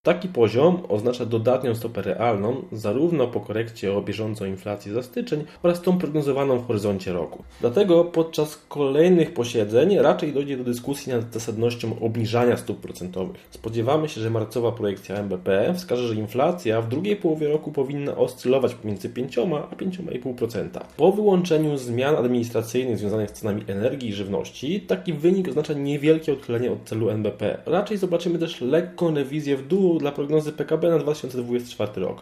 Taki poziom oznacza dodatnią stopę realną zarówno po korekcie o bieżącą inflację za styczeń oraz tą prognozowaną w horyzoncie roku. Dlatego podczas kolejnych posiedzeń raczej dojdzie do dyskusji nad zasadnością obniżania stóp procentowych. Spodziewamy się, że marcowa projekcja NBP wskaże, że inflacja w drugiej połowie roku powinna oscylować pomiędzy 5 a 5,5%. Po wyłączeniu zmian administracyjnych związanych z cenami energii i żywności, taki wynik oznacza niewielkie odchylenie od celu NBP. Raczej zobaczymy też lekką rewizję w dół dla prognozy PKB na 2024 rok.